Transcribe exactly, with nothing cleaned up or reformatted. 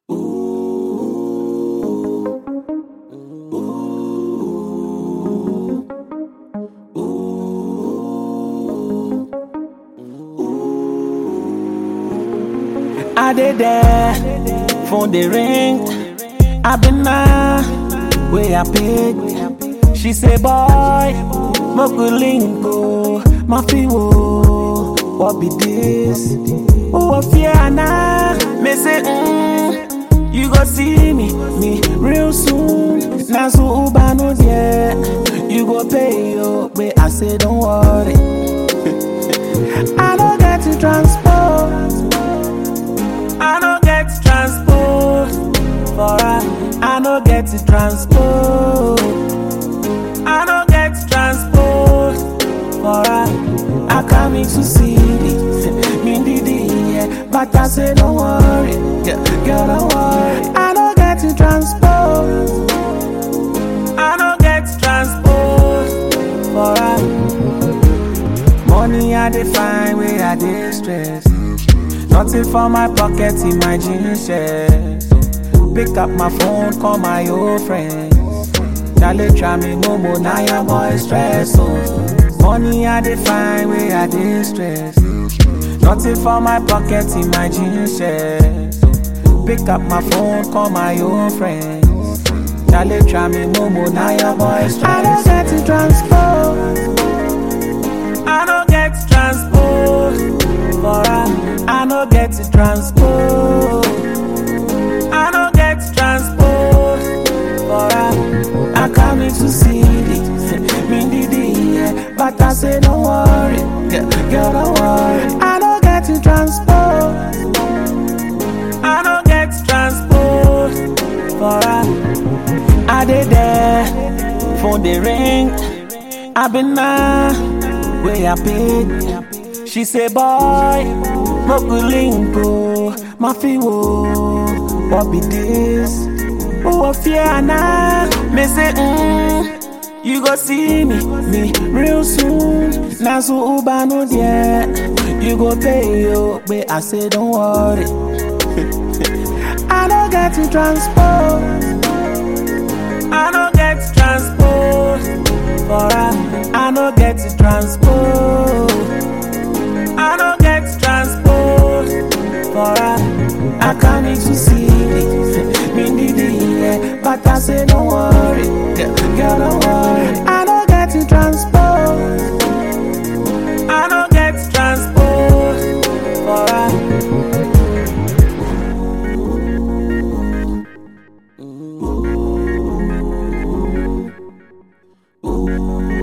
I did there, phone the ring. I been now, where I pick. She say, boy, Mokulinko, Mafiwo, what be this? Oh, fear now, me say, mm, you go see me, me real soon. Now so uba no yeah, you go pay yo, but I say don't worry. I don't get to transport. I don't get transport for her. I don't get to transport. I don't get transport for her. I come in to see it, me did yeah. But I say don't worry, girl don't worry. I don't get to transport. I don't get transport for her. Money I define where I dey stress. Nothing for my pocket in my jeans chest. Pick up my phone, call my old friends. Dale try me no more, now your boy stress. Oh. Money I define where I dey stress. Nothing for my pocket in my jeans chest. Pick up my phone, call my old friends. Dale try me no more, now your boy stress. I don't get to transport. I don't get transport for her. I don't get to transport. I don't get transport for her. I come in to see it, me did yeah. But I say don't worry, girl don't worry. I don't get to transport. I don't get transport for her. I did there, phone the ring. I been now, where I paid. She say, boy, Mokulinko, Mafiwo, what be this? Oh, fear now, me say, mm, you go see me, me real soon. Now so uba no yeah, you go pay yo, but I say don't worry. I don't get to transport. I don't get transport for her. I don't get to transport. I don't get transport for her. I come in to see it, me did yeah. But I say don't worry, girl don't worry. I don't get to transport. I don't get transport for her. Ooh. Ooh.